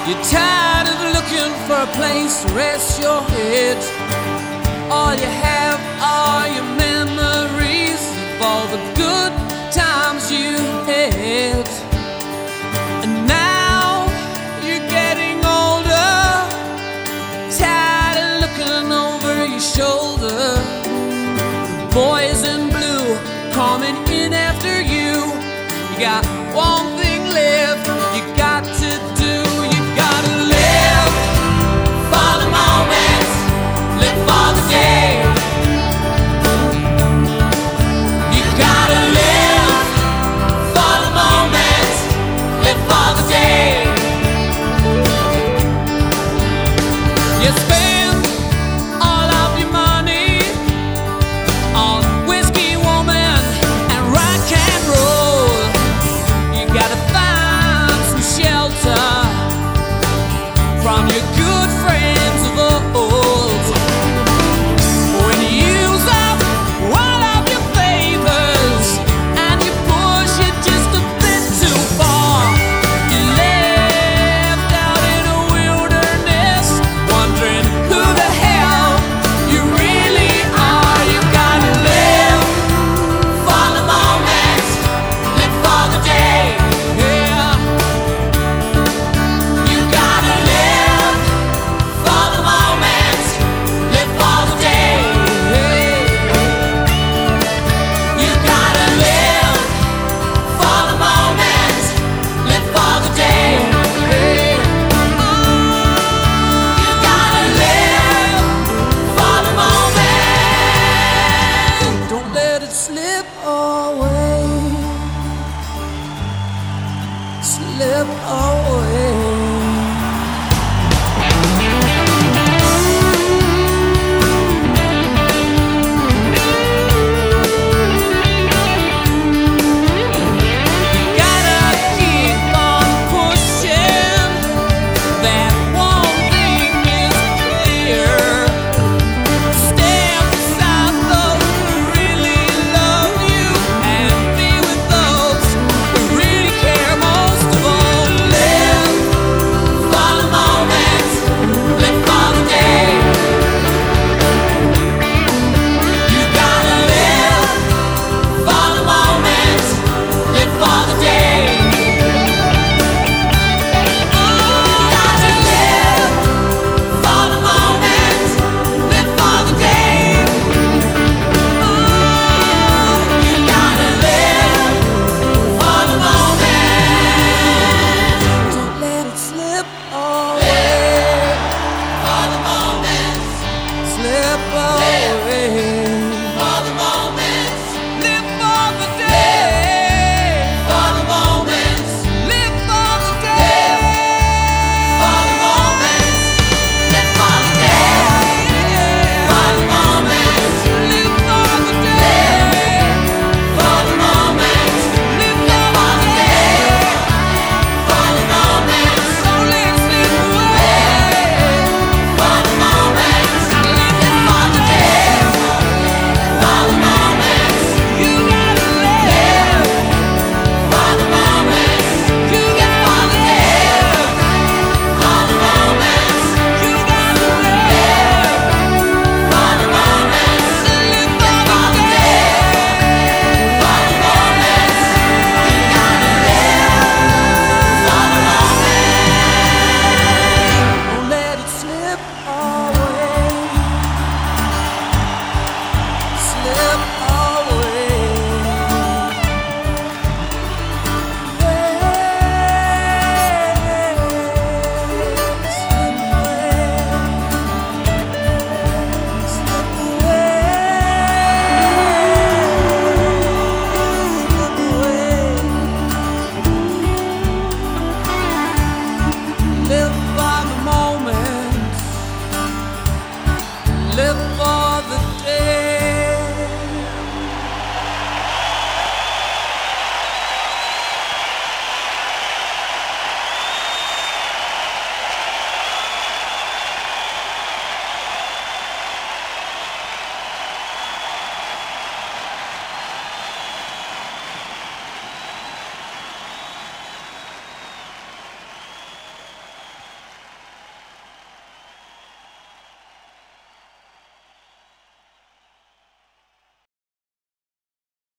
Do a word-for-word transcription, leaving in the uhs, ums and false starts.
You're tired of looking for a place to rest your head. All you have are your memories of all the good times you had. And now you're getting older, tired of looking over your shoulder. The boys in blue coming in after you. You got one thing left, you got to do. You gotta live for the moment, live for the day. You gotta live for the moment, live for the day. You spend all of your money on whiskey, woman, and rock and roll. You gotta find some shelter from your good friends of old. When you use up all of your favors and you push it just a bit too far, you're left out in a wilderness, wondering who the hell you really are. You gotta live for the moment, live for the day. Yeah. You gotta live for the moment, live for the day. You gotta live for the moment, live for the day. You gotta live for the moment. Don't let it slip away, slip away.